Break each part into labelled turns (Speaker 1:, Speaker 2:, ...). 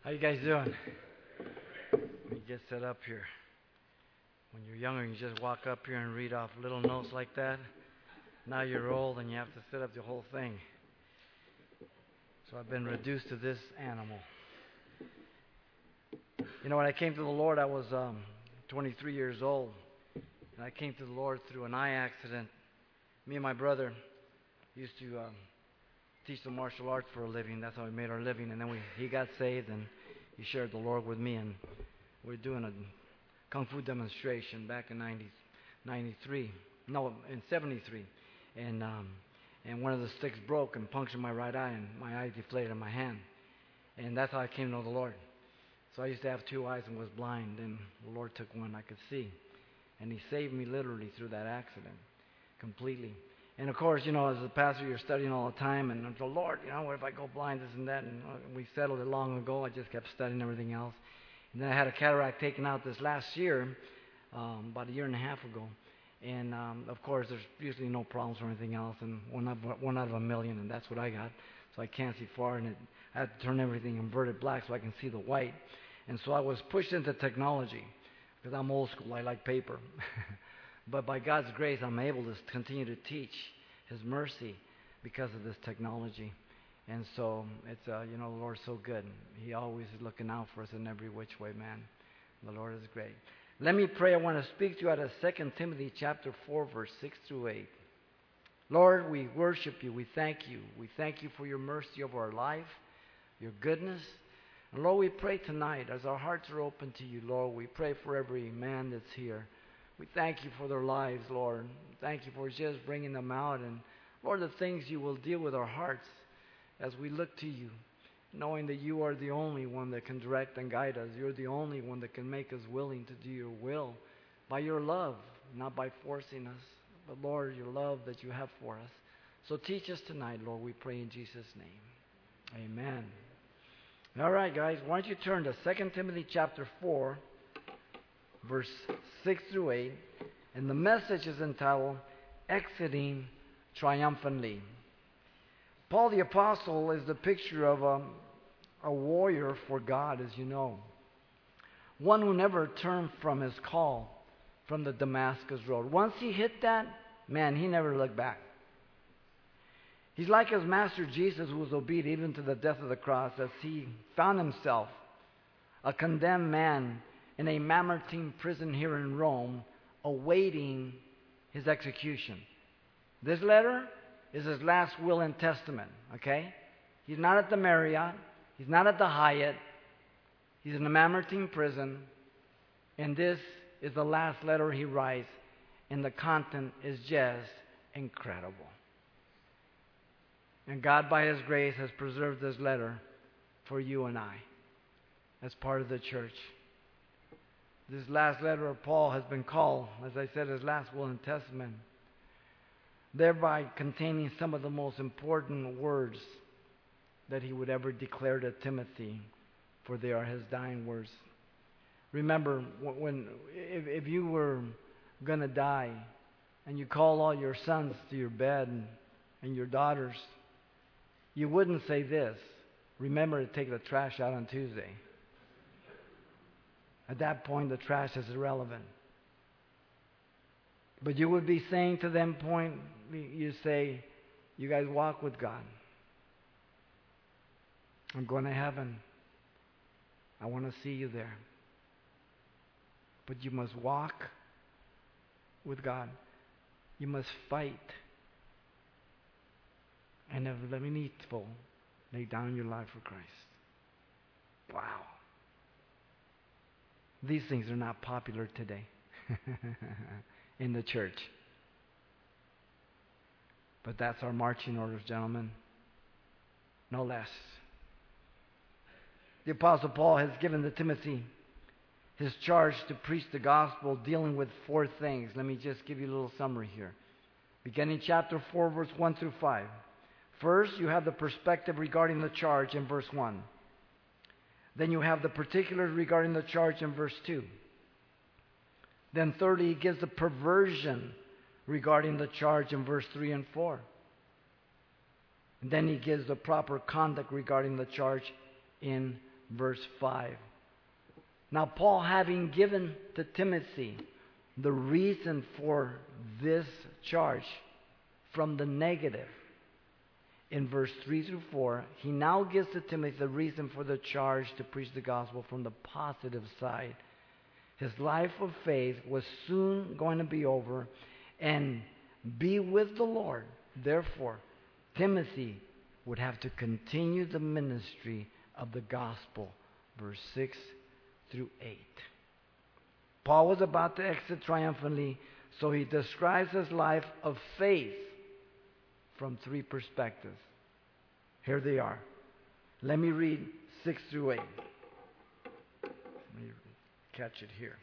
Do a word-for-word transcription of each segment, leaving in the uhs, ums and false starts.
Speaker 1: How you guys doing? Let me get set up here. When you're younger, you just walk up here and read off little notes like that. Now you're old and you have to set up the whole thing. So I've been reduced to this animal. You know, when I came to the Lord, I was um, twenty-three years old. And I came to the Lord through an eye accident. Me and my brother used to um, teach the martial arts for a living. That's how we made our living. And then we, he got saved and he shared the Lord with me. And we were doing a kung fu demonstration back in ninety, ninety-three. No, in seventy-three. And um, and one of the sticks broke and punctured my right eye, and my eye deflated in my hand. And that's how I came to know the Lord. So I used to have two eyes and was blind, and the Lord took one I could see. And He saved me literally through that accident, completely. And of course, you know, as a pastor, you're studying all the time, and the Lord, you know, what if I go blind, this and that? And we settled it long ago. I just kept studying everything else. And then I had a cataract taken out this last year, um, about a year and a half ago. And, um, of course, there's usually no problems or anything else, and one out, of, one out of a million, and that's what I got. So I can't see far, and it, I had to turn everything inverted black so I can see the white. And so I was pushed into technology, because I'm old school. I like paper. But by God's grace, I'm able to continue to teach His mercy because of this technology. And so, it's uh, you know, the Lord's so good. He always is looking out for us in every which way, man. The Lord is great. Let me pray. I want to speak to you out of Second Timothy chapter four, verse six through eight. Lord, we worship you. We thank you. We thank you for your mercy over our life, your goodness. And Lord, we pray tonight as our hearts are open to you, Lord. We pray for every man that's here. We thank you for their lives, Lord. Thank you for just bringing them out. And Lord, the things you will deal with our hearts as we look to you, knowing that you are the only one that can direct and guide us. You're the only one that can make us willing to do your will by your love, not by forcing us, but Lord, your love that you have for us. So teach us tonight, Lord, we pray in Jesus' name. Amen. All right, guys, why don't you turn to Second Timothy chapter four, verse six through eight, and the message is entitled, Exiting Triumphantly. Paul the Apostle is the picture of a, a warrior for God, as you know. One who never turned from his call from the Damascus road. Once he hit that, man, he never looked back. He's like his master Jesus, who was obedient even to the death of the cross, as he found himself a condemned man in a Mamertine prison here in Rome, awaiting his execution. This letter is his last will and testament, okay? He's not at the Marriott. He's not at the Hyatt. He's in the Mamertine prison. And this is the last letter he writes, and the content is just incredible. And God, by His grace, has preserved this letter for you and I as part of the church. This last letter of Paul has been called, as I said, his last will and testament, thereby containing some of the most important words that he would ever declare to Timothy, for they are his dying words. Remember, when if, if you were going to die and you call all your sons to your bed and, and your daughters, you wouldn't say this, remember to take the trash out on Tuesday. At that point, the trash is irrelevant. But you would be saying to them, point, you say, you guys walk with God. I'm going to heaven. I want to see you there. But you must walk with God. You must fight. And if needful, lay down your life for Christ. Wow. These things are not popular today in the church. But that's our marching orders, gentlemen. No less. The Apostle Paul has given to Timothy his charge to preach the gospel, dealing with four things. Let me just give you a little summary here. Beginning chapter four, verse one through five. First, you have the perspective regarding the charge in verse one. Then you have the particulars regarding the charge in verse two. Then thirdly, he gives the perversion regarding the charge in verse three and four. And then he gives the proper conduct regarding the charge in verse five. Now, Paul, having given to Timothy the reason for this charge from the negative, in verse three through four, he now gives to Timothy the reason for the charge to preach the gospel from the positive side. His life of faith was soon going to be over and be with the Lord. Therefore, Timothy would have to continue the ministry of the gospel. Verse six through eight. Paul was about to exit triumphantly, so he describes his life of faith from three perspectives. Here they are. Let me read six through eight. Let me catch it here.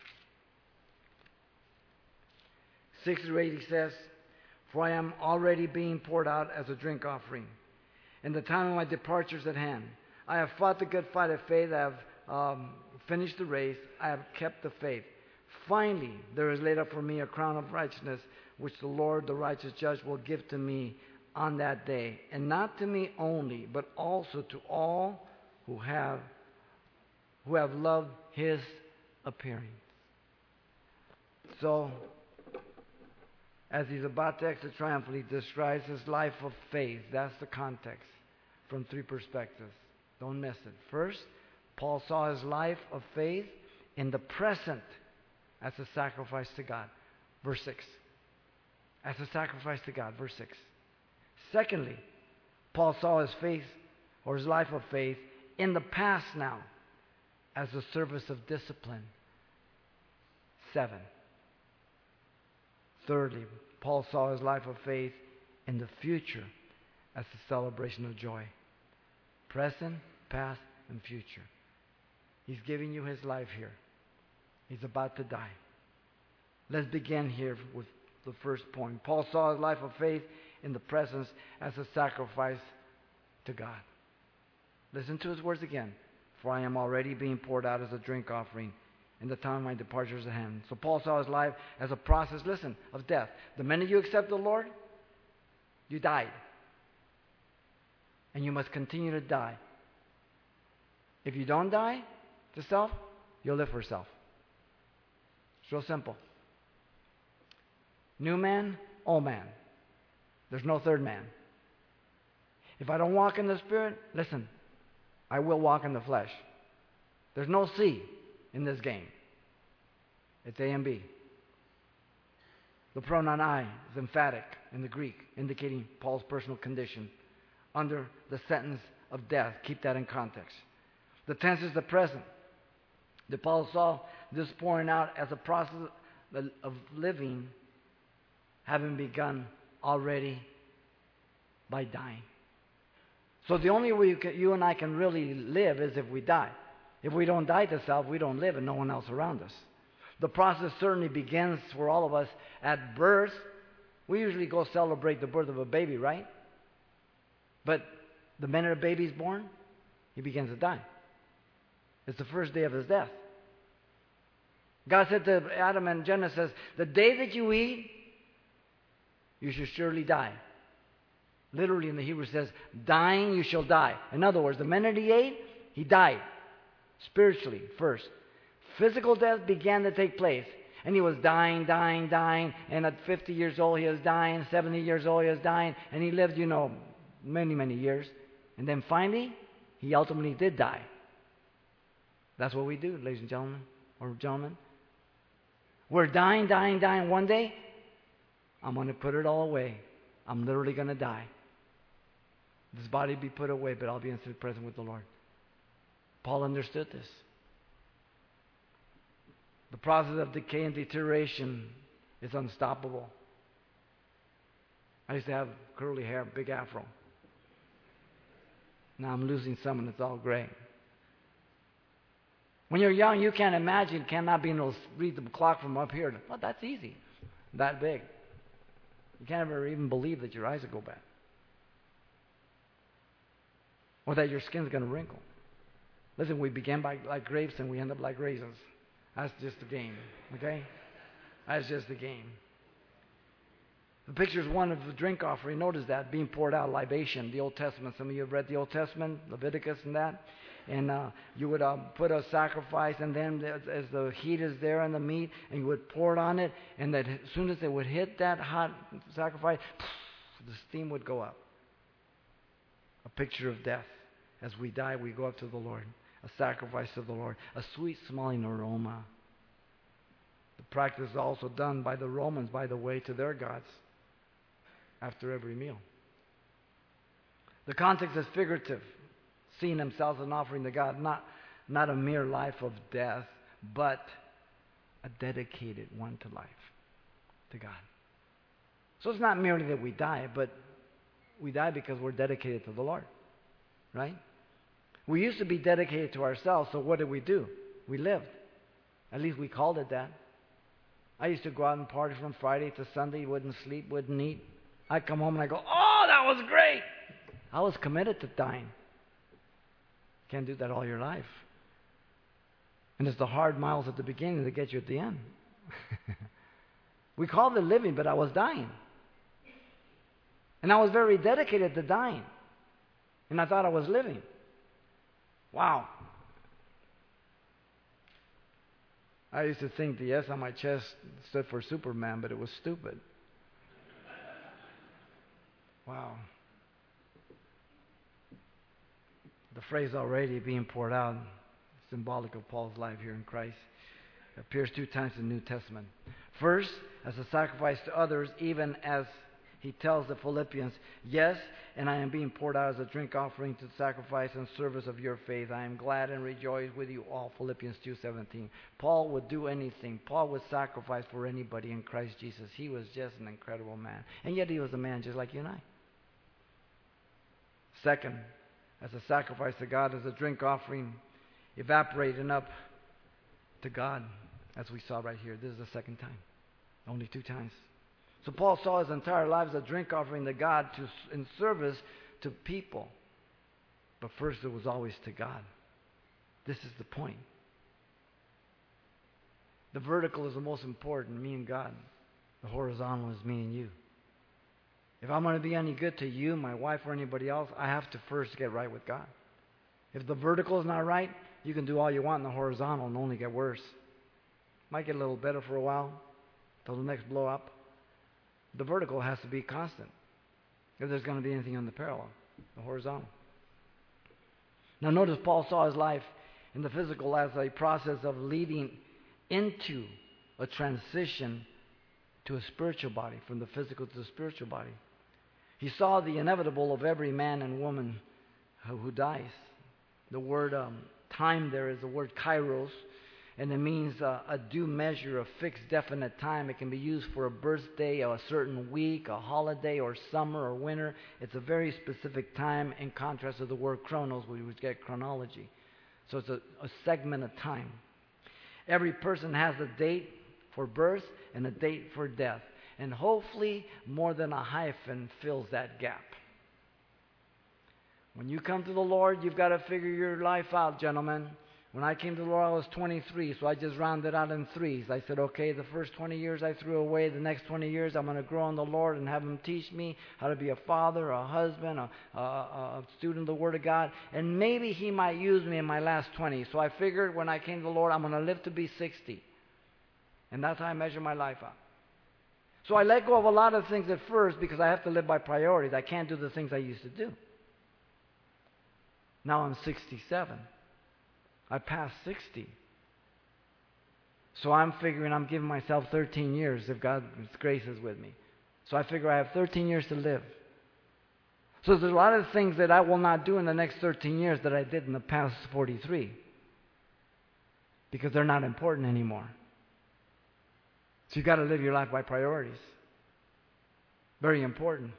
Speaker 1: six through eight, he says, "For I am already being poured out as a drink offering, and the time of my departure is at hand. I have fought the good fight of faith. I have um, finished the race. I have kept the faith. Finally, there is laid up for me a crown of righteousness, which the Lord, the righteous judge, will give to me on that day, and not to me only, but also to all who have who have loved his appearing." So, as he's about to exit triumphantly, he describes his life of faith. That's the context from three perspectives. Don't miss it. First, Paul saw his life of faith in the present as a sacrifice to God. Verse six. As a sacrifice to God. Verse six. Secondly, Paul saw his faith or his life of faith in the past now as a service of discipline. Seven. Thirdly, Paul saw his life of faith in the future as a celebration of joy. Present, past, and future. He's giving you his life here. He's about to die. Let's begin here with the first point. Paul saw his life of faith in the presence as a sacrifice to God. Listen to his words again. "For I am already being poured out as a drink offering, and the time of my departure is at hand." So Paul saw his life as a process, listen, of death. The minute you accept the Lord, you died. And you must continue to die. If you don't die to self, you'll live for self. It's real simple. New man, old man. There's no third man. If I don't walk in the Spirit, listen, I will walk in the flesh. There's no C in this game. It's A and B. The pronoun I is emphatic in the Greek, indicating Paul's personal condition under the sentence of death. Keep that in context. The tense is the present. The Paul saw this pouring out as a process of living, having begun already by dying. So the only way you, can, you and I can really live is if we die. If we don't die to self, we don't live, and no one else around us. The process certainly begins for all of us at birth. We usually go celebrate the birth of a baby, right? But the minute a baby's born, he begins to die. It's the first day of his death. God said to Adam in Genesis, "The day that you eat, you shall surely die." Literally in the Hebrew says, "Dying you shall die." In other words, the minute he ate, he died. Spiritually first. Physical death began to take place. And he was dying, dying, dying. And at fifty years old, he was dying. seventy years old, he was dying. And he lived, you know, many, many years. And then finally, he ultimately did die. That's what we do, ladies and gentlemen, or gentlemen. We're dying, dying, dying. One day, I'm going to put it all away. I'm literally going to die. This body be put away, but I'll be in the presence with the Lord. Paul understood this. The process of decay and deterioration is unstoppable. I used to have curly hair, big afro. Now I'm losing some and it's all gray. When you're young, you can't imagine, cannot be able to read the clock from up here. Well, that's easy. That big. You can't ever even believe that your eyes will go bad. Or that your skin's going to wrinkle. Listen, we begin by, like grapes and we end up like raisins. That's just the game, okay? That's just the game. The picture is one of the drink offering. Notice that, being poured out, libation, the Old Testament. Some of you have read the Old Testament, Leviticus and that. And uh, you would uh, put a sacrifice, and then as, as the heat is there on the meat, and you would pour it on it, and that as soon as it would hit that hot sacrifice, the steam would go up. A picture of death. As we die, we go up to the Lord. A sacrifice to the Lord. A sweet-smelling aroma. The practice is also done by the Romans, by the way, to their gods after every meal. The context is figurative. Seeing themselves as an offering to God. Not, not a mere life of death, but a dedicated one to life. To God. So it's not merely that we die, but we die because we're dedicated to the Lord. Right? We used to be dedicated to ourselves, so what did we do? We lived. At least we called it that. I used to go out and party from Friday to Sunday, wouldn't sleep, wouldn't eat. I'd come home and I'd go, oh, that was great! I was committed to dying. Can't do that all your life. And it's the hard miles at the beginning that get you at the end. We called it living, but I was dying. And I was very dedicated to dying. And I thought I was living. Wow. I used to think the S on my chest stood for Superman, but it was stupid. Wow. The phrase already being poured out, symbolic of Paul's life here in Christ, appears two times in the New Testament. First, as a sacrifice to others, even as he tells the Philippians, yes, and I am being poured out as a drink offering to sacrifice and service of your faith. I am glad and rejoice with you all. Philippians two seventeen. Paul would do anything. Paul would sacrifice for anybody in Christ Jesus. He was just an incredible man. And yet he was a man just like you and I. Second, as a sacrifice to God, as a drink offering, evaporating up to God, as we saw right here. This is the second time. Only two times. So Paul saw his entire life as a drink offering to God to, in service to people. But first it was always to God. This is the point. The vertical is the most important, me and God. The horizontal is me and you. If I'm going to be any good to you, my wife, or anybody else, I have to first get right with God. If the vertical is not right, you can do all you want in the horizontal and only get worse. Might get a little better for a while, till the next blow up. The vertical has to be constant if there's going to be anything on the parallel, the horizontal. Now notice Paul saw his life in the physical as a process of leading into a transition to a spiritual body, from the physical to the spiritual body. He saw the inevitable of every man and woman who, who dies. The word um, time there is the word kairos, and it means uh, a due measure, a fixed, definite time. It can be used for a birthday, a certain week, a holiday, or summer or winter. It's a very specific time in contrast to the word chronos, where we would get chronology. So it's a, a segment of time. Every person has a date for birth and a date for death. And hopefully more than a hyphen fills that gap. When you come to the Lord, you've got to figure your life out, gentlemen. When I came to the Lord, I was twenty-three, so I just rounded out in threes. I said, okay, the first twenty years I threw away. The next twenty years I'm going to grow in the Lord and have Him teach me how to be a father, a husband, a, a, a student of the Word of God. And maybe He might use me in my last twenty. So I figured when I came to the Lord, I'm going to live to be sixty. And that's how I measure my life out. So I let go of a lot of things at first because I have to live by priorities. I can't do the things I used to do. Now I'm sixty-seven. I passed sixty. So I'm figuring I'm giving myself thirteen years if God's grace is with me. So I figure I have thirteen years to live. So there's a lot of things that I will not do in the next thirteen years that I did in the past forty-three. Because they're not important anymore. So you've got to live your life by priorities. Very important.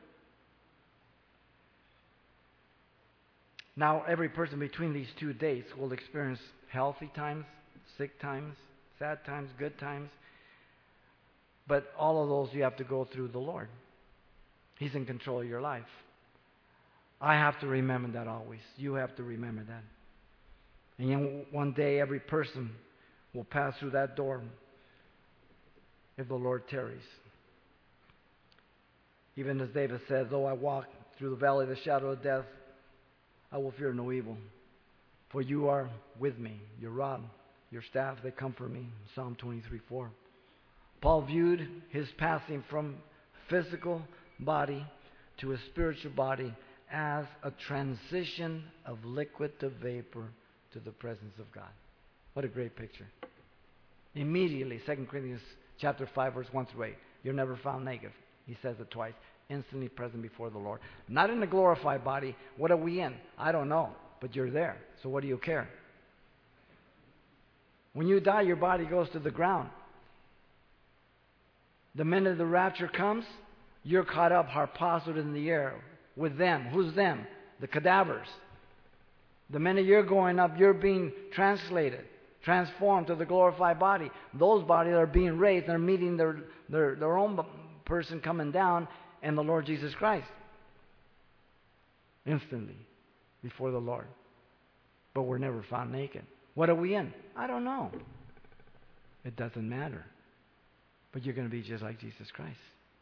Speaker 1: Now, every person between these two dates will experience healthy times, sick times, sad times, good times. But all of those you have to go through the Lord. He's in control of your life. I have to remember that always. You have to remember that. And you know, one day every person will pass through that door if the Lord tarries. Even as David said, though I walk through the valley of the shadow of death, I will fear no evil. For you are with me. Your rod, your staff, they comfort me. Psalm twenty-three four. Paul viewed his passing from physical body to a spiritual body as a transition of liquid to vapor to the presence of God. What a great picture. Immediately, Second Corinthians chapter five, verse one through eight. You're never found naked. He says it twice. Instantly present before the Lord. Not in a glorified body. What are we in? I don't know. But you're there. So what do you care? When you die, your body goes to the ground. The minute the rapture comes, you're caught up, harpazoed in the air with them. Who's them? The cadavers. The minute you're going up, you're being translated, transformed to the glorified body. Those bodies are being raised. They're meeting their, their, their own person coming down and the Lord Jesus Christ. Instantly before the Lord. But we're never found naked. What are we in? I don't know. It doesn't matter. But you're going to be just like Jesus Christ.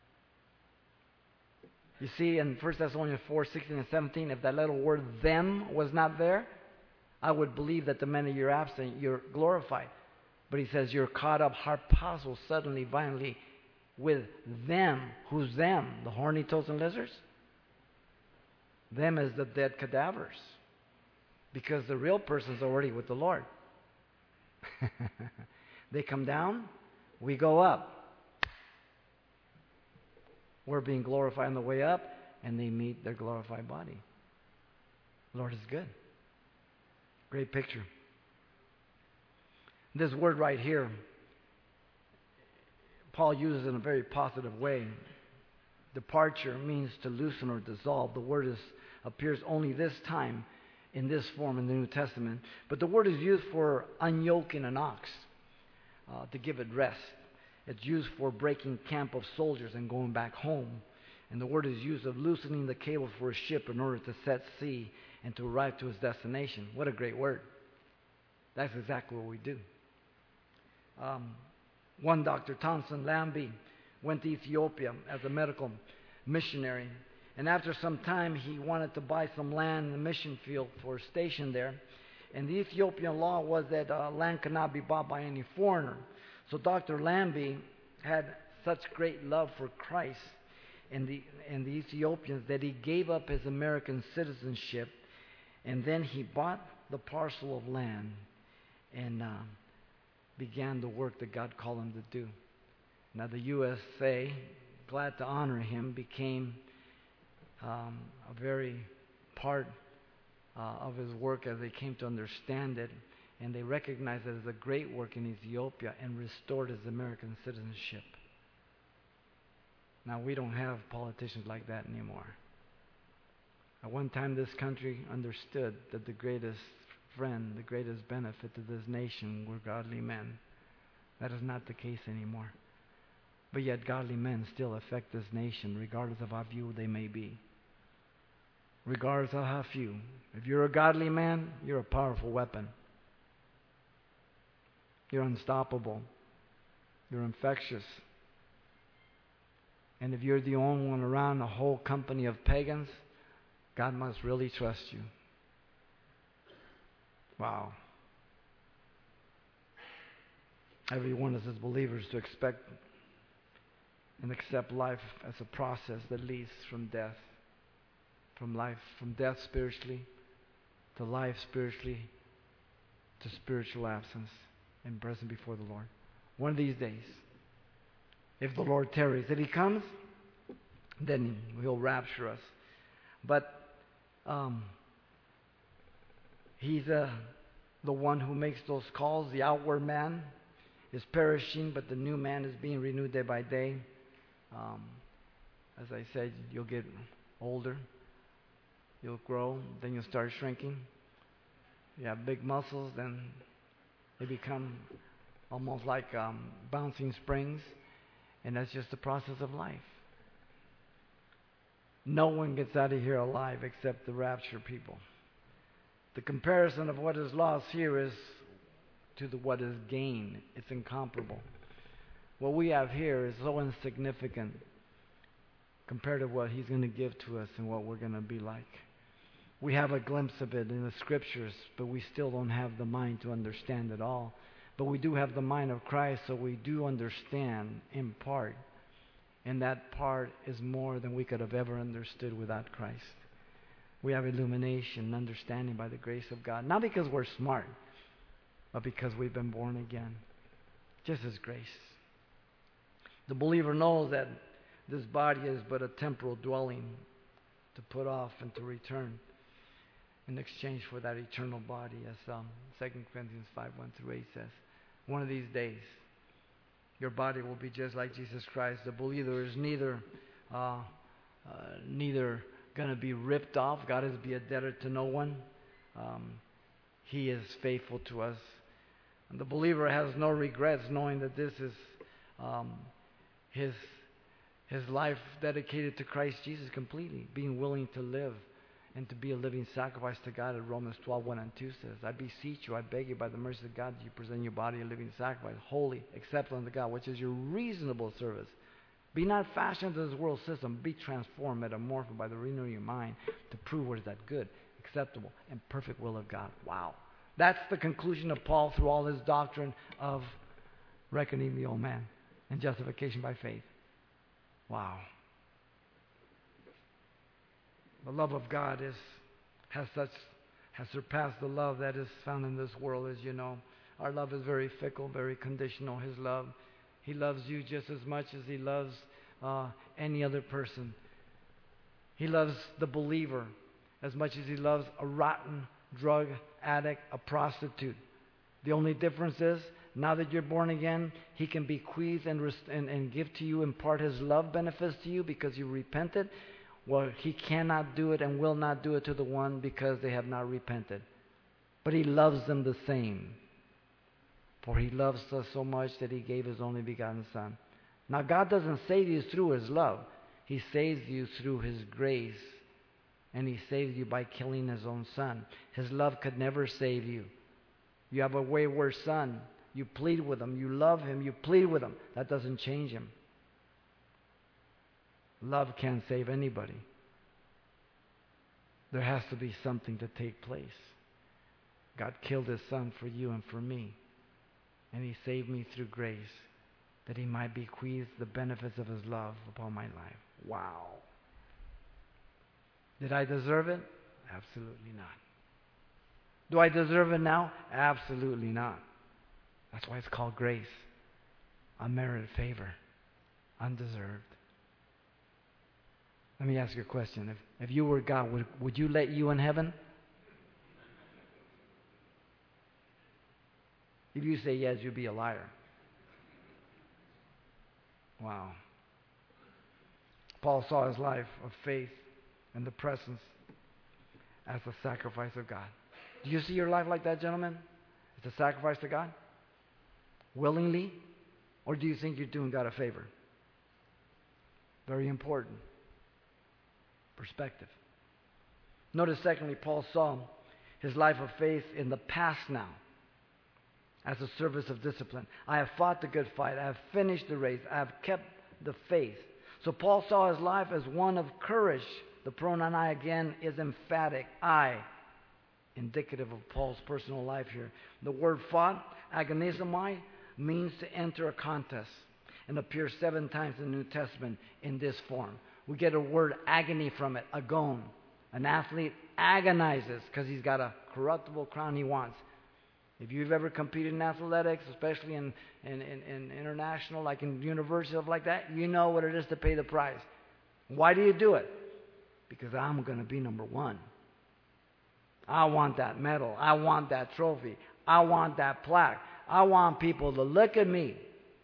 Speaker 1: You see, in First Thessalonians four, sixteen and seventeen, if that little word them was not there, I would believe that the minute you're absent, you're glorified. But he says you're caught up, harpazo, suddenly, violently, with them. Who's them? The horny toads and lizards? Them is the dead cadavers. Because the real person's already with the Lord. They come down, we go up. We're being glorified on the way up, and they meet their glorified body. The Lord is good. Great picture. This word right here, Paul uses in a very positive way. Departure means to loosen or dissolve. The word is, appears only this time in this form in the New Testament. But the word is used for unyoking an ox, uh, to give it rest. It's used for breaking camp of soldiers and going back home. And the word is used of loosening the cable for a ship in order to set sea and to arrive to its destination. What a great word. That's exactly what we do. Um, one Doctor Townsend Lambie went to Ethiopia as a medical missionary. And after some time, he wanted to buy some land in the mission field for a station there. And the Ethiopian law was that uh, land could not be bought by any foreigner. So Doctor Lambie had such great love for Christ and the, and the Ethiopians that he gave up his American citizenship, and then he bought the parcel of land and uh, began the work that God called him to do. Now the U S A, glad to honor him, became um, a very part uh, of his work as they came to understand it. And they recognized it as a great work in Ethiopia and restored his American citizenship. Now, we don't have politicians like that anymore. At one time, this country understood that the greatest friend, the greatest benefit to this nation were godly men. That is not the case anymore. But yet, godly men still affect this nation, regardless of how few they may be. Regardless of how few. If you're a godly man, you're a powerful weapon. You're unstoppable. You're infectious. And if you're the only one around a whole company of pagans, God must really trust you. Wow. Everyone is as believers to expect and accept life as a process that leads from death. From life, from death spiritually, to life spiritually, to spiritual absence. And present before the Lord. One of these days, if the Lord tarries, if He comes, then He'll rapture us. But um, He's uh, the one who makes those calls. The outward man is perishing, but the new man is being renewed day by day. Um, as I said, you'll get older, you'll grow, then you'll start shrinking. You have big muscles, then they become almost like um, bouncing springs, and that's just the process of life. No one gets out of here alive except the rapture people. The comparison of what is lost here is to the what is gained. It's incomparable. What we have here is so insignificant compared to what He's going to give to us and what we're going to be like. We have a glimpse of it in the Scriptures, but we still don't have the mind to understand it all. But we do have the mind of Christ, so we do understand in part. And that part is more than we could have ever understood without Christ. We have illumination, understanding by the grace of God. Not because we're smart, but because we've been born again. Just His grace. The believer knows that this body is but a temporal dwelling to put off and to return in exchange for that eternal body, as um, Second Corinthians five, one through eight says. One of these days, your body will be just like Jesus Christ. The believer is neither uh, uh, neither going to be ripped off. God is be a debtor to no one. Um, he is faithful to us. And the believer has no regrets, knowing that this is um, his his life dedicated to Christ Jesus completely, being willing to live and to be a living sacrifice to God, as Romans twelve, one and two says. I beseech you, I beg you, by the mercy of God, that you present your body a living sacrifice, holy, acceptable unto God, which is your reasonable service. Be not fashioned to this world system. Be transformed, metamorphosed by the renewing of your mind to prove what is that good, acceptable, and perfect will of God. Wow. That's the conclusion of Paul through all his doctrine of reckoning the old man and justification by faith. Wow. The love of God is has such has surpassed the love that is found in this world, as you know. Our love is very fickle, very conditional. His love, He loves you just as much as He loves uh, any other person. He loves the believer as much as He loves a rotten drug addict, a prostitute. The only difference is, now that you're born again, He can bequeath and, rest- and, and give to you, impart His love benefits to you because you repented. Well, He cannot do it and will not do it to the one because they have not repented. But He loves them the same. For He loves us so much that He gave His only begotten Son. Now, God doesn't save you through His love. He saves you through His grace. And He saves you by killing His own Son. His love could never save you. You have a wayward son. You plead with Him. You love Him. You plead with Him. That doesn't change Him. Love can't save anybody. There has to be something to take place. God killed His Son for you and for me. And He saved me through grace, that He might bequeath the benefits of His love upon my life. Wow. Did I deserve it? Absolutely not. Do I deserve it now? Absolutely not. That's why it's called grace. Unmerited favor. Undeserved. Let me ask you a question. If, if you were God, would, would you let you in heaven? If you say yes, you'd be a liar. Wow. Paul saw his life of faith and the presence as a sacrifice of God. Do you see your life like that, gentlemen? It's a sacrifice to God? Willingly? Or do you think you're doing God a favor? Very important. Perspective. Notice, secondly, Paul saw his life of faith in the past now as a service of discipline. I have fought the good fight. I have finished the race. I have kept the faith. So Paul saw his life as one of courage. The pronoun I again is emphatic. I, indicative of Paul's personal life here. The word fought, agonizomai, means to enter a contest and appears seven times in the New Testament in this form. We get a word agony from it, agon. An athlete agonizes because he's got a corruptible crown he wants. If you've ever competed in athletics, especially in, in, in, in international, like in university, stuff like that, you know what it is to pay the price. Why do you do it? Because I'm going to be number one. I want that medal. I want that trophy. I want that plaque. I want people to look at me.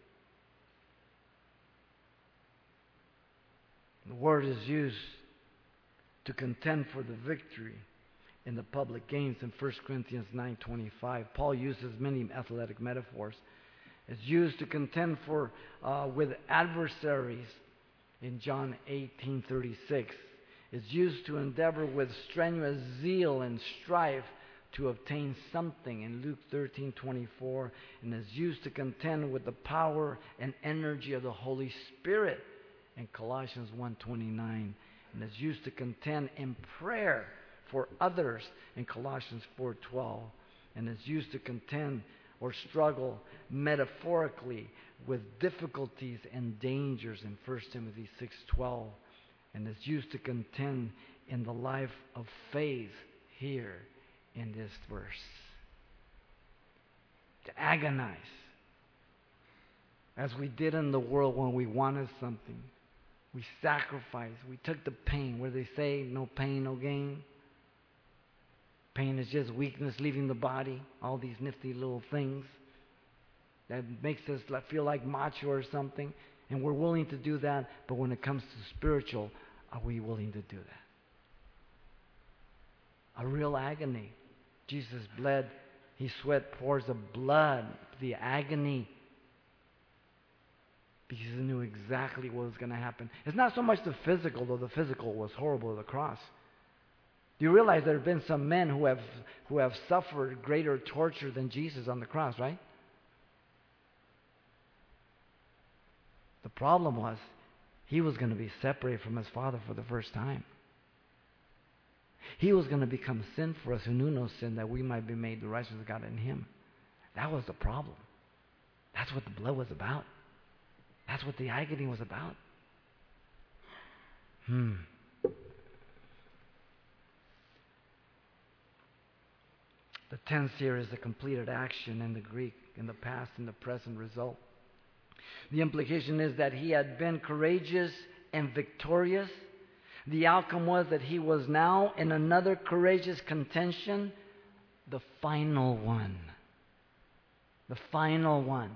Speaker 1: The word is used to contend for the victory in the public games in First Corinthians nine twenty-five. Paul uses many athletic metaphors. It's used to contend for uh, with adversaries in John eighteen thirty-six. It's used to endeavor with strenuous zeal and strife to obtain something in Luke thirteen twenty-four, and is used to contend with the power and energy of the Holy Spirit in Colossians one twenty-nine, and is used to contend in prayer for others in Colossians four twelve, and is used to contend or struggle metaphorically with difficulties and dangers in First Timothy six twelve, and is used to contend in the life of faith here in this verse. To agonize, as we did in the world when we wanted something. We sacrificed. We took the pain. Where they say, no pain, no gain. Pain is just weakness leaving the body. All these nifty little things that makes us feel like macho or something. And we're willing to do that. But when it comes to spiritual, are we willing to do that? A real agony. Jesus bled. He sweat pores of blood. The agony. Because he knew exactly what was going to happen. It's not so much the physical, though the physical was horrible at the cross. Do you realize there have been some men who have who have suffered greater torture than Jesus on the cross, right? The problem was, he was going to be separated from his Father for the first time. He was going to become sin for us who knew no sin, that we might be made the righteousness of God in him. That was the problem. That's what the blood was about. That's what the agony was about. Hmm. The tense here is the completed action in the Greek, in the past and the present result. The implication is that he had been courageous and victorious. The outcome was that he was now in another courageous contention, the final one. The final one.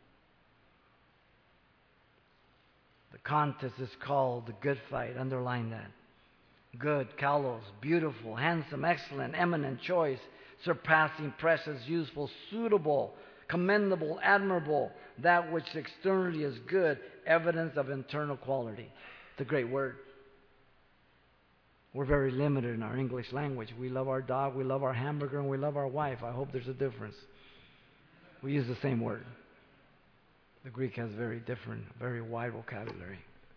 Speaker 1: The contest is called the good fight. Underline that. Good, kalos, beautiful, handsome, excellent, eminent, choice, surpassing, precious, useful, suitable, commendable, admirable, that which externally is good, evidence of internal quality. It's a great word. We're very limited in our English language. We love our dog, we love our hamburger, and we love our wife. I hope there's a difference. We use the same word. The Greek has very different, very wide vocabulary.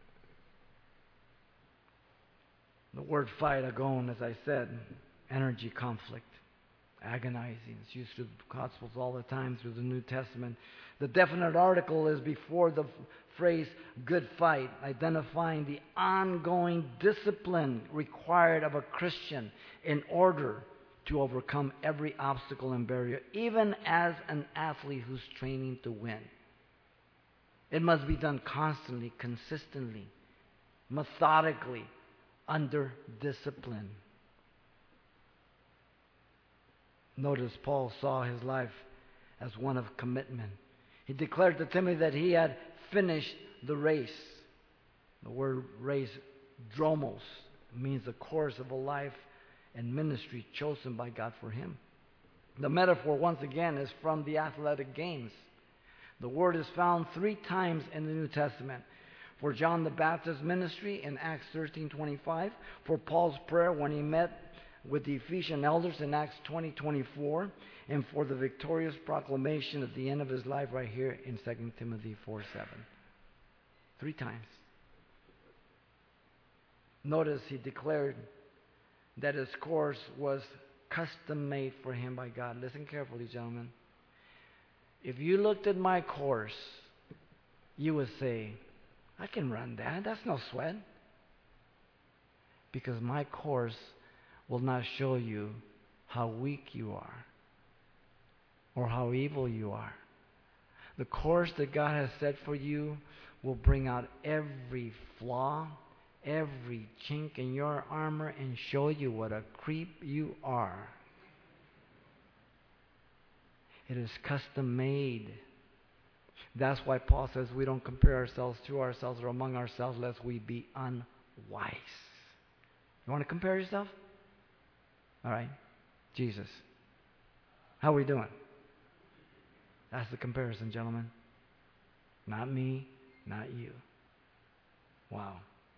Speaker 1: The word fight, agon, as I said, energy, conflict, agonizing. It's used through the Gospels all the time, through the New Testament. The definite article is before the f- phrase good fight, identifying the ongoing discipline required of a Christian in order to overcome every obstacle and barrier, even as an athlete who's training to win. It must be done constantly, consistently, methodically, under discipline. Notice Paul saw his life as one of commitment. He declared to Timothy that he had finished the race. The word race, dromos, means the course of a life and ministry chosen by God for him. The metaphor, once again, is from the athletic games. The word is found three times in the New Testament. For John the Baptist's ministry in Acts thirteen twenty-five. For Paul's prayer when he met with the Ephesian elders in Acts twenty twenty-four. And for the victorious proclamation at the end of his life right here in Second Timothy four seven. Three times. Notice he declared that his course was custom made for him by God. Listen carefully, gentlemen. If you looked at my course, you would say, I can run that. That's no sweat. Because my course will not show you how weak you are or how evil you are. The course that God has set for you will bring out every flaw, every chink in your armor, and show you what a creep you are. It is custom made. That's why Paul says we don't compare ourselves to ourselves or among ourselves lest we be unwise. You want to compare yourself? All right. Jesus. How are we doing? That's the comparison, gentlemen. Not me, not you. Wow.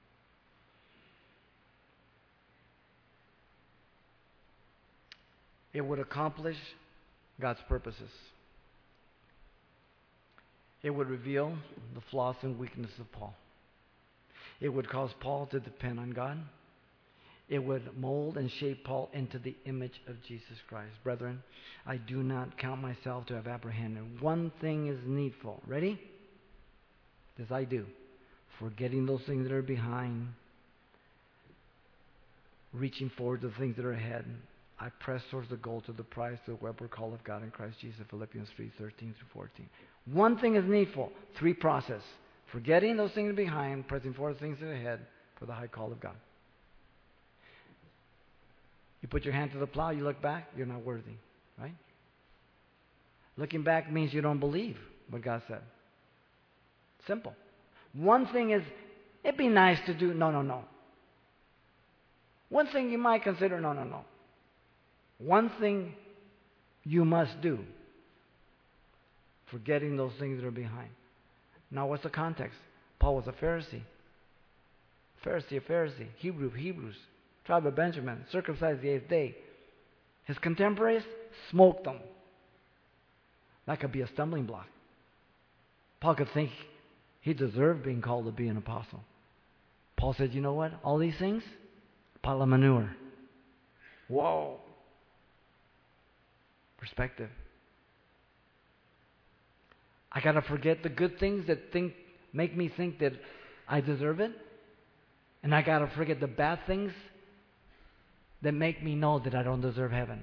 Speaker 1: It would accomplish God's purposes. It would reveal the flaws and weaknesses of Paul. It would cause Paul to depend on God. It would mold and shape Paul into the image of Jesus Christ. Brethren, I do not count myself to have apprehended. One thing is needful. Ready? This I do. Forgetting those things that are behind, reaching forward to the things that are ahead, I press towards the goal, to the prize, to the upward call of God in Christ Jesus. Philippians three, thirteen through fourteen. One thing is needful. Three process. Forgetting those things behind, pressing forward the things that are ahead for the high call of God. You put your hand to the plow, you look back, you're not worthy. Right? Looking back means you don't believe what God said. Simple. One thing is, it'd be nice to do. No, no, no. One thing you might consider. No, no, no. One thing you must do. Forgetting those things that are behind. Now, what's the context? Paul was a Pharisee. Pharisee, a Pharisee. Hebrew, Hebrews. Tribe of Benjamin. Circumcised the eighth day. His contemporaries smoked them. That could be a stumbling block. Paul could think he deserved being called to be an apostle. Paul said, you know what? All these things, pile of manure. Whoa. Perspective. I got to forget the good things that think make me think that I deserve it. And I got to forget the bad things that make me know that I don't deserve heaven.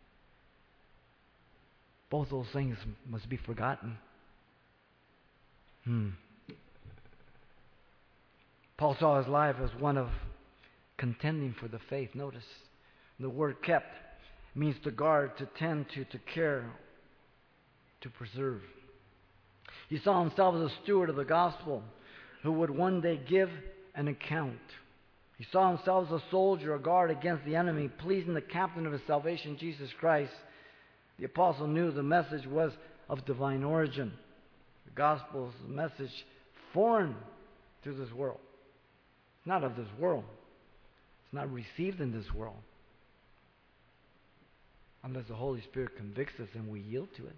Speaker 1: Both those things must be forgotten. Hmm. Paul saw his life as one of contending for the faith. Notice the word kept means to guard, to tend to, to care, to preserve. He saw himself as a steward of the gospel who would one day give an account. He saw himself as a soldier, a guard against the enemy, pleasing the captain of his salvation, Jesus Christ. The apostle knew the message was of divine origin. The gospel is a message foreign to this world. It's not of this world. It's not received in this world. Unless the Holy Spirit convicts us and we yield to it.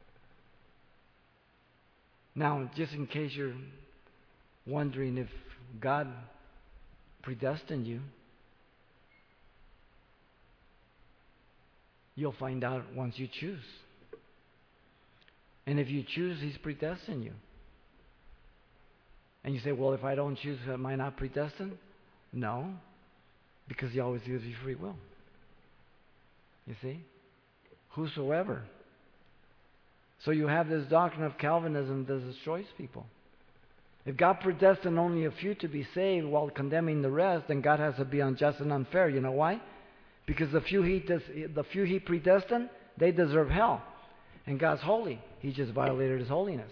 Speaker 1: Now, just in case you're wondering if God predestined you, you'll find out once you choose. And if you choose, He's predestined you. And you say, well, if I don't choose, am I not predestined? No, because He always gives you free will. You see? Whosoever. So you have this doctrine of Calvinism that destroys people. If God predestined only a few to be saved while condemning the rest, then God has to be unjust and unfair. You know why? Because the few He des- the few He predestined, they deserve hell. And God's holy. He just violated His holiness.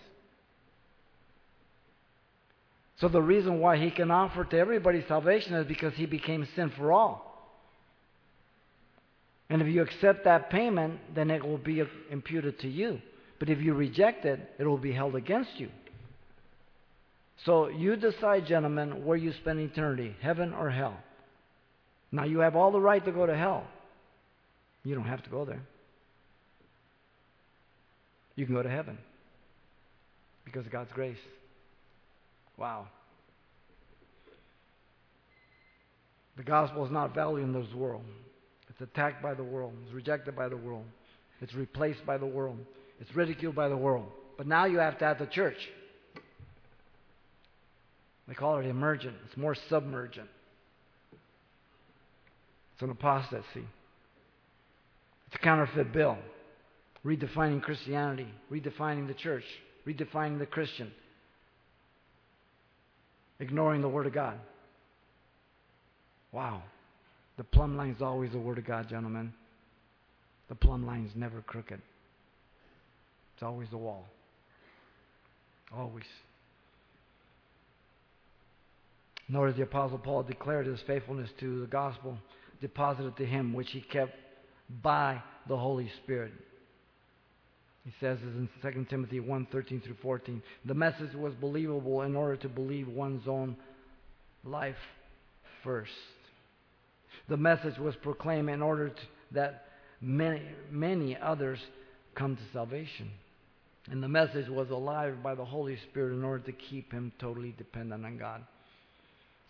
Speaker 1: So the reason why He can offer to everybody salvation is because He became sin for all. And if you accept that payment, then it will be imputed to you. But if you reject it, it will be held against you. So you decide, gentlemen, where you spend eternity, heaven or hell. Now you have all the right to go to hell. You don't have to go there. You can go to heaven because of God's grace. Wow. The gospel is not valued in this world. It's attacked by the world. It's rejected by the world. It's replaced by the world. It's ridiculed by the world. But now you have to have the church. They call it emergent. It's more submergent. It's an apostasy. It's a counterfeit bill. Redefining Christianity. Redefining the church. Redefining the Christian. Ignoring the Word of God. Wow. The plumb line is always the Word of God, gentlemen. The plumb line is never crooked. It's always the wall. Always. Nor does the Apostle Paul declare his faithfulness to the gospel deposited to him, which he kept by the Holy Spirit. He says this in Second Timothy one, thirteen through fourteen. The message was believable in order to believe one's own life first. The message was proclaimed in order to, that many, many others come to salvation. And the message was alive by the Holy Spirit in order to keep him totally dependent on God.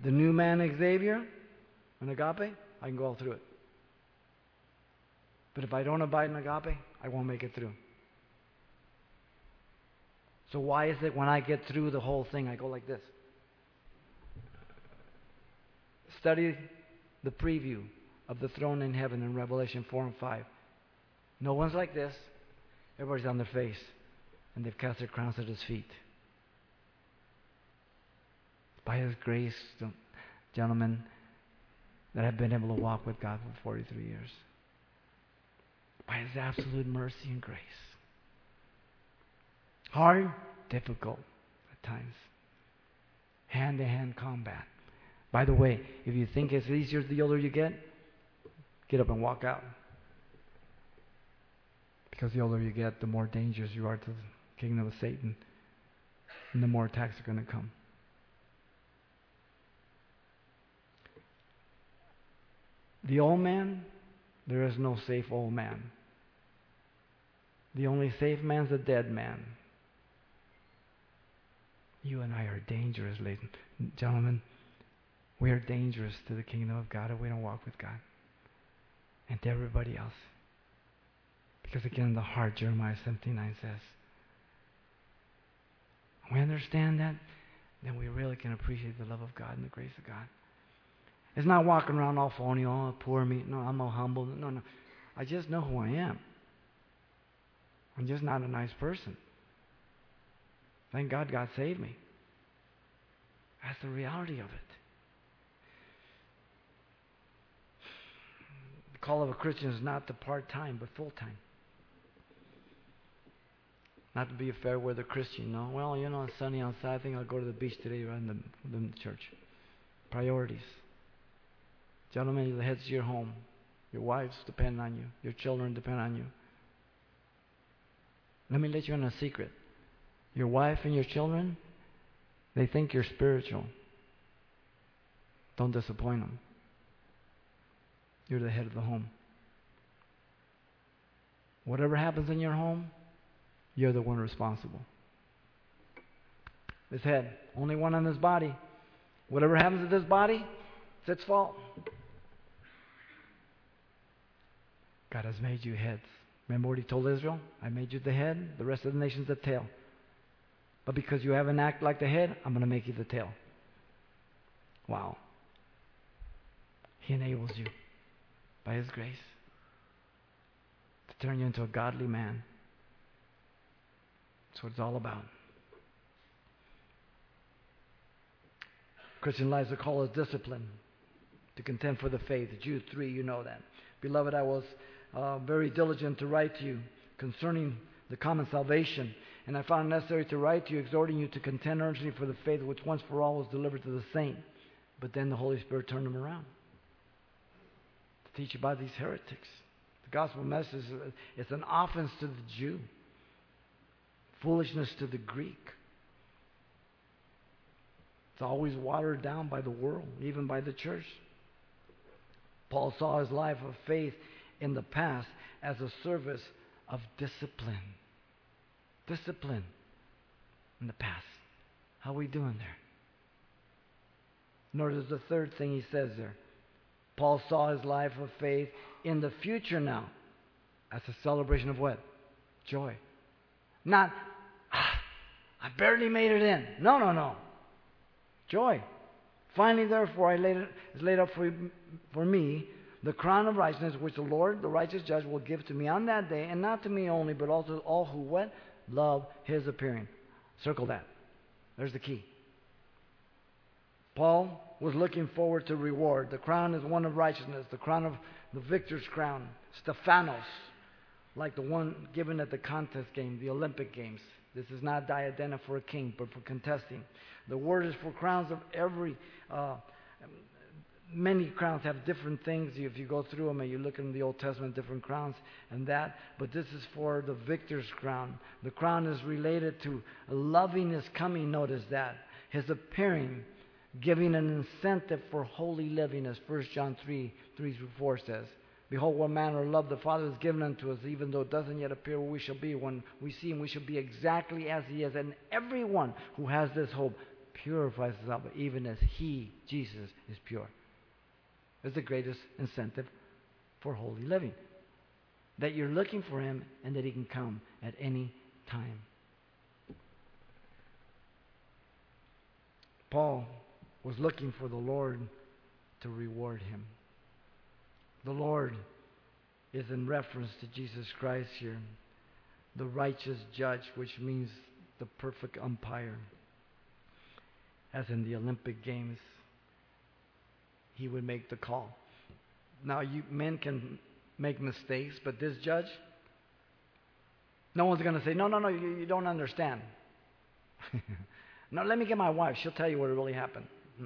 Speaker 1: the new man Xavier in agape, I can go all through it. But if I don't abide in agape, I won't make it through. So why is it when I get through the whole thing, I go like this? Study the preview of the throne in heaven in Revelation four and five. No one's like this. Everybody's on their face, and they've cast their crowns at His feet. By His grace, gentlemen, that I've been able to walk with God for forty-three years. By His absolute mercy and grace. Hard, difficult at times. Hand-to-hand combat. By the way, if you think it's easier the older you get, get up and walk out. Because the older you get, the more dangerous you are to the kingdom of Satan. And the more attacks are going to come. The old man, there is no safe old man. The only safe man's a dead man. You and I are dangerous, ladies and gentlemen. We are dangerous to the kingdom of God if we don't walk with God. And to everybody else. Because again, in the heart, Jeremiah seventeen-nine says, when we understand that, then we really can appreciate the love of God and the grace of God. It's not walking around all phony, oh, poor me. No, I'm all humble. No, no. I just know who I am. I'm just not a nice person. Thank God God saved me. That's the reality of it. The call of a Christian is not to part-time, but full-time. Not to be a fair-weather Christian. No, well, you know, it's sunny outside. I think I'll go to the beach today rather than the, than the church. Priorities. Gentlemen, the heads of your home. Your wives depend on you. Your children depend on you. Let me let you in a secret. Your wife and your children, they think you're spiritual. Don't disappoint them. You're the head of the home. Whatever happens in your home, you're the one responsible. This head, only one on this body. Whatever happens to this body, it's its fault. God has made you heads. Remember what He told Israel? I made you the head, the rest of the nations the tail. But because you haven't acted like the head, I'm going to make you the tail. Wow. He enables you by His grace to turn you into a godly man. That's what it's all about. Christian lives are called as discipline to contend for the faith. Jude three, you know that. Beloved, I was uh, very diligent to write to you concerning the common salvation, and I found it necessary to write to you, exhorting you to contend earnestly for the faith which once for all was delivered to the saint. But then the Holy Spirit turned them around to teach about these heretics. The gospel message is it's an offense to the Jew, foolishness to the Greek. It's always watered down by the world, even by the church. Paul saw his life of faith in the past as a service of discipline. Discipline in the past. How are we doing there? Notice the third thing he says there. Paul saw his life of faith in the future now as a celebration of what? Joy. Not, ah, I barely made it in. No, no, no. Joy. Finally, therefore, I laid it, is laid up for, for me the crown of righteousness, which the Lord, the righteous judge, will give to me on that day, and not to me only, but also to all who what? Love His appearing. Circle that. There's the key. Paul was looking forward to reward. The crown is one of righteousness, the crown of the victor's crown, Stephanos, like the one given at the contest game, the Olympic Games. This is not diadema for a king, but for contesting. The word is for crowns of every... Uh, many crowns have different things. If you go through them and you look in the Old Testament, different crowns and that. But this is for the victor's crown. The crown is related to loving His coming. Notice that. His appearing, giving an incentive for holy living, as First John three, three through four says. Behold, what manner of love the Father has given unto us, even though it doesn't yet appear what we shall be. When we see Him, we shall be exactly as He is. And everyone who has this hope purifies us even as He, Jesus, is pure. It's the greatest incentive for holy living. That you're looking for Him and that He can come at any time. Paul was looking for the Lord to reward him. The Lord is in reference to Jesus Christ here, the righteous judge, which means the perfect umpire. As in the Olympic Games, He would make the call. Now, you men can make mistakes, but this judge, no one's going to say, no, no, no, you, you don't understand. No, let me get my wife. She'll tell you what really happened.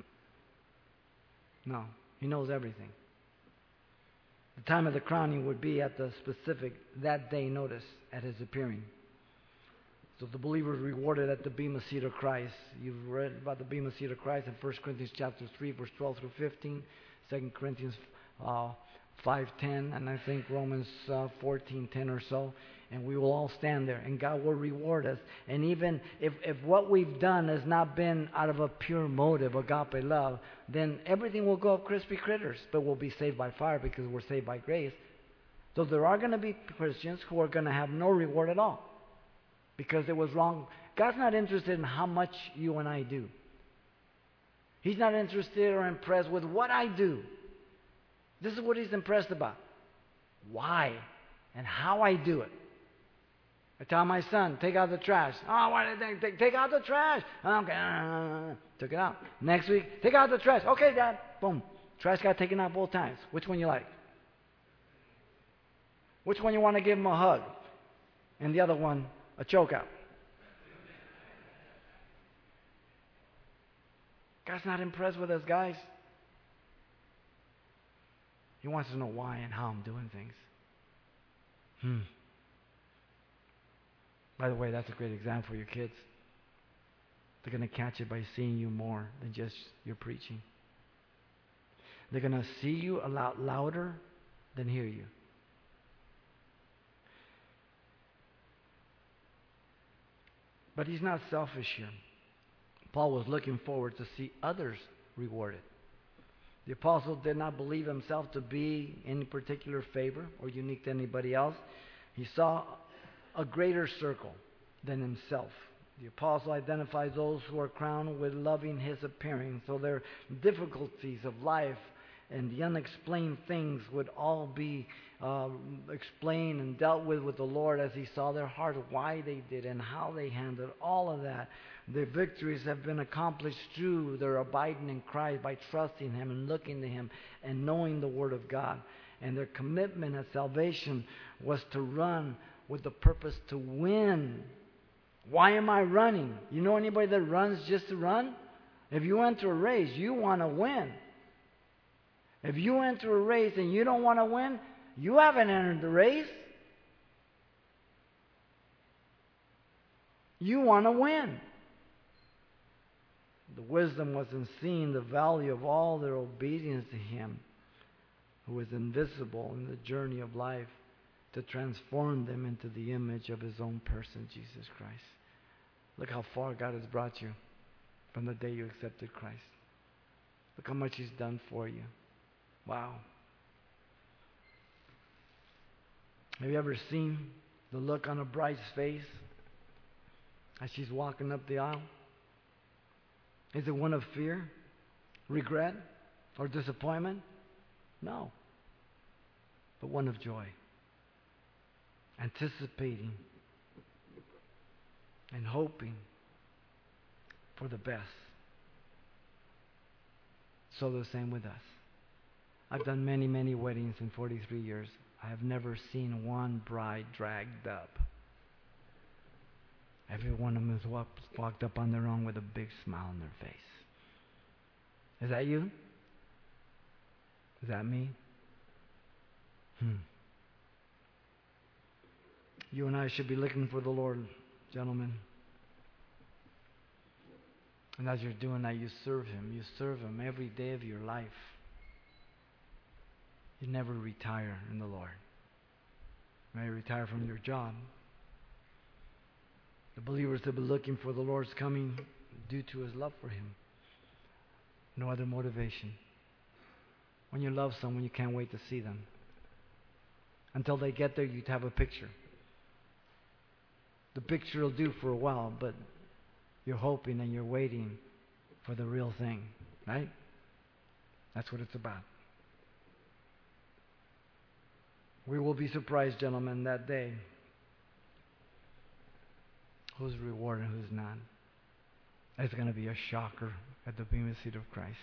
Speaker 1: No, He knows everything. The time of the crowning would be at the specific that day notice at His appearing. So the believer is rewarded at the bema seat of Christ. You've read about the bema seat of Christ in First Corinthians chapter three, verse twelve through fifteen, Second Corinthians uh, five ten, and I think Romans uh, fourteen ten or so. And we will all stand there, and God will reward us. And even if, if what we've done has not been out of a pure motive, agape love, then everything will go up crispy critters. But we'll be saved by fire because we're saved by grace. So there are going to be Christians who are going to have no reward at all because it was wrong. God's not interested in how much you and I do. He's not interested or impressed with what I do. This is what He's impressed about. Why and how I do it. I tell my son, take out the trash. Oh, why did they take, take out the trash? Okay, uh, took it out. Next week, take out the trash. Okay, Dad. Boom. Trash got taken out both times. Which one you like? Which one you want to give him a hug? And the other one, a choke out. God's not impressed with us, guys. He wants to know why and how I'm doing things. Hmm. By the way, that's a great example for your kids. They're going to catch it by seeing you more than just your preaching. They're going to see you a lot louder than hear you. But He's not selfish here. Paul was looking forward to see others rewarded. The apostle did not believe himself to be in any particular favor or unique to anybody else. He saw a greater circle than himself. The apostle identifies those who are crowned with loving His appearing. So their difficulties of life and the unexplained things would all be uh, explained and dealt with with the Lord as He saw their heart, why they did and how they handled all of that. Their victories have been accomplished through their abiding in Christ by trusting Him and looking to Him and knowing the Word of God. And their commitment at salvation was to run with the purpose to win. Why am I running? You know anybody that runs just to run? If you enter a race, you want to win. If you enter a race and you don't want to win, you haven't entered the race. You want to win. The wisdom was in seeing the value of all their obedience to Him, who is invisible in the journey of life, to transform them into the image of His own person, Jesus Christ. Look how far God has brought you from the day you accepted Christ. Look how much He's done for you. Wow. Have you ever seen the look on a bride's face as she's walking up the aisle? Is it one of fear, regret, or disappointment? No. But one of joy. Anticipating and hoping for the best. So the same with us. I've done many, many weddings in forty-three years. I have never seen one bride dragged up. Every one of them has walked, walked up on their own with a big smile on their face. Is that you? Is that me? Hmm. You and I should be looking for the Lord, gentlemen. And as you're doing that, you serve Him. You serve Him every day of your life. You never retire in the Lord. You may retire from your job. The believers have been looking for the Lord's coming. due to his love for him. No other motivation. When you love someone, you can't wait to see them. Until they get there, you have a picture. The picture will do for a while, but you're hoping and you're waiting for the real thing, right? That's what it's about. We will be surprised, gentlemen, that day. Who's rewarded and who's not. It's going to be a shocker at the Bema Seat of Christ.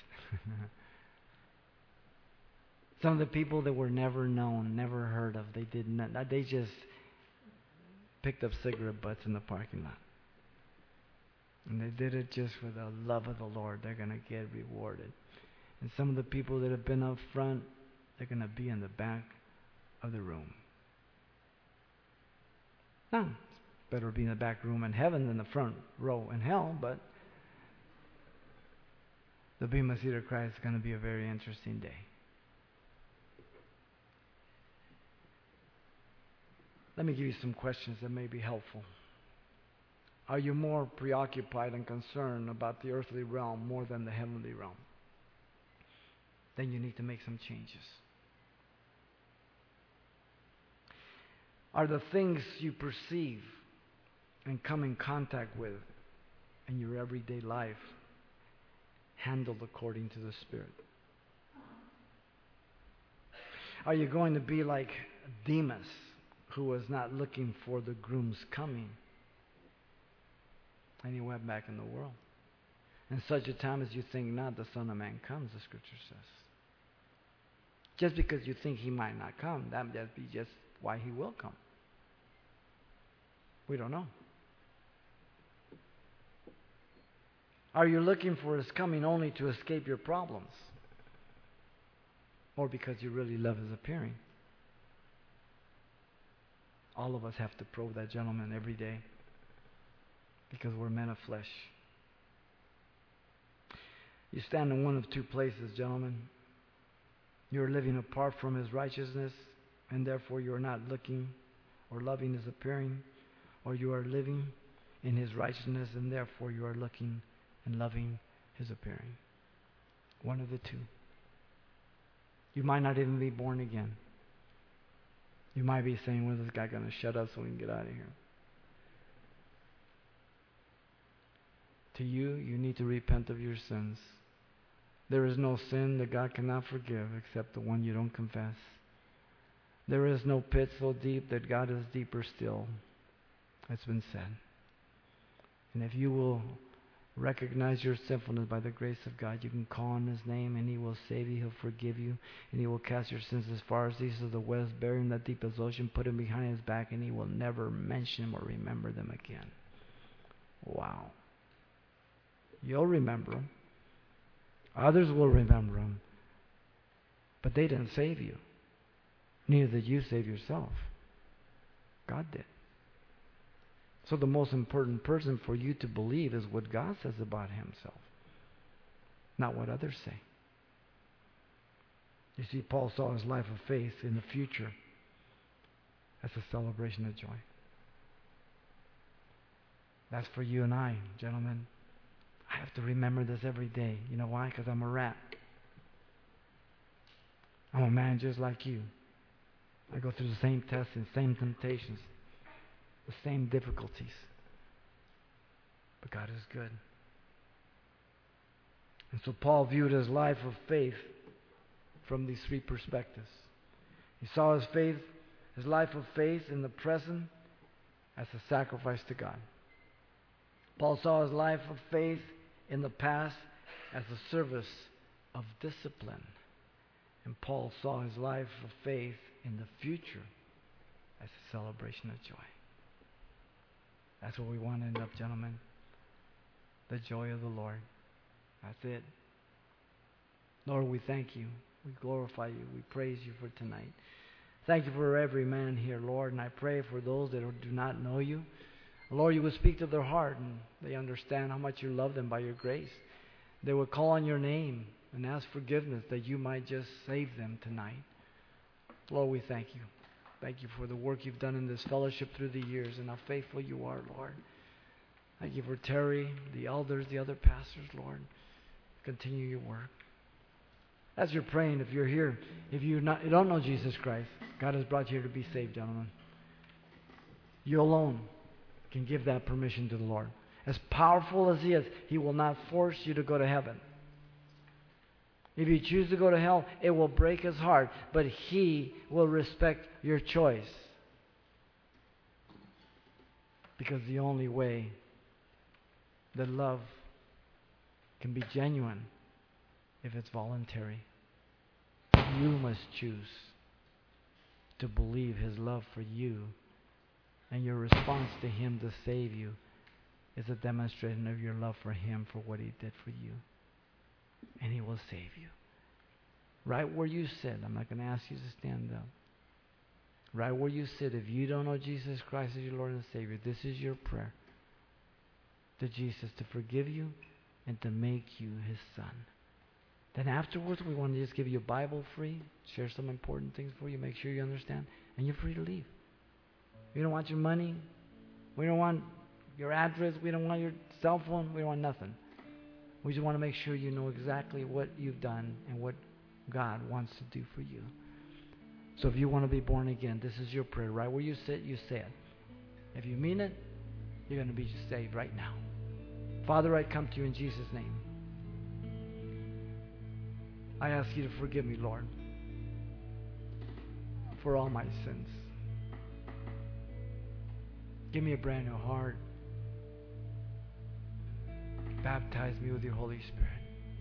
Speaker 1: Some of the people that were never known, never heard of, they did not, they just picked up cigarette butts in the parking lot. And they did it just for the love of the Lord. They're going to get rewarded. And some of the people that have been up front, they're going to be in the back of the room. Now, it's better to be in the back room in heaven than the front row in hell, but the Bema Seat of Christ is going to be a very interesting day. Let me give you some questions that may be helpful. Are you more preoccupied and concerned about the earthly realm more than the heavenly realm? Then you need to make some changes. Are the things you perceive and come in contact with in your everyday life handled according to the Spirit? Are you going to be like Demas, who was not looking for the groom's coming, and he went back in the world? In such a time as you think not, the Son of Man comes, the Scripture says. Just because you think he might not come, that might be just why he will come. We don't know. Are you looking for his coming only to escape your problems? Or because you really love his appearing? All of us have to probe that, gentleman, every day. Because we're men of flesh. You stand in one of two places, gentlemen. You're living apart from his righteousness, and therefore you are not looking or loving his appearing. Or you are living in his righteousness, and therefore you are looking and loving his appearing. One of the two. You might not even be born again. You might be saying, "When is this guy going to shut up so we can get out of here?" To you, you need to repent of your sins. There is no sin that God cannot forgive except the one you don't confess. There is no pit so deep that God is deeper still. It's been said. And if you will recognize your sinfulness by the grace of God, you can call on his name and he will save you, he'll forgive you, and he will cast your sins as far as the east of the west, bury them in that deep as ocean, put them behind his back, and he will never mention or remember them again. Wow. You'll remember them. Others will remember them. But they didn't save you. Neither did you save yourself. God did. So the most important person for you to believe is what God says about himself, not what others say. You see, Paul saw his life of faith in the future as a celebration of joy. That's for you and I, gentlemen. I have to remember this every day. You know why? Because I'm a rat. I'm a man just like you. I go through the same tests and same temptations, the same difficulties. But God is good. And so Paul viewed his life of faith from these three perspectives. He saw his faith, his life of faith in the present as a sacrifice to God. Paul saw his life of faith in the past as a service of discipline. And Paul saw his life of faith in the future as a celebration of joy. That's what we want to end up, gentlemen. The joy of the Lord. That's it. Lord, we thank you. We glorify you. We praise you for tonight. Thank you for every man here, Lord. And I pray for those that do not know you. Lord, you will speak to their heart and they understand how much you love them by your grace. They will call on your name and ask forgiveness that you might just save them tonight. Lord, we thank you. Thank you for the work you've done in this fellowship through the years and how faithful you are, Lord. I give for Terry, the elders, the other pastors, Lord. Continue your work. As you're praying, if you're here, if you're not, you don't know Jesus Christ, God has brought you here to be saved, gentlemen. You alone can give that permission to the Lord. As powerful as He is, He will not force you to go to heaven. If you choose to go to hell, it will break His heart, but He will respect your choice. Because the only way that love can be genuine if it's voluntary. You must choose to believe His love for you, and your response to Him to save you is a demonstration of your love for Him, for what He did for you. And He will save you. Right where you sit, I'm not going to ask you to stand up. Right where you sit, if you don't know Jesus Christ as your Lord and Savior, this is your prayer to Jesus to forgive you and to make you His son. Then afterwards, we want to just give you a Bible free, share some important things for you, make sure you understand, and you're free to leave. We don't want your money. We don't want your address. We don't want your cell phone. We don't want nothing. We just want to make sure you know exactly what you've done and what God wants to do for you. So if you want to be born again, this is your prayer. Right where you sit, you say it. If you mean it, you're going to be saved right now. Father, I come to you in Jesus' name. I ask you to forgive me, Lord, for all my sins. Give me a brand new heart. Baptize me with your Holy Spirit.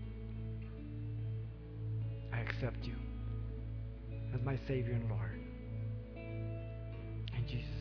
Speaker 1: I accept you as my Savior and Lord. In Jesus'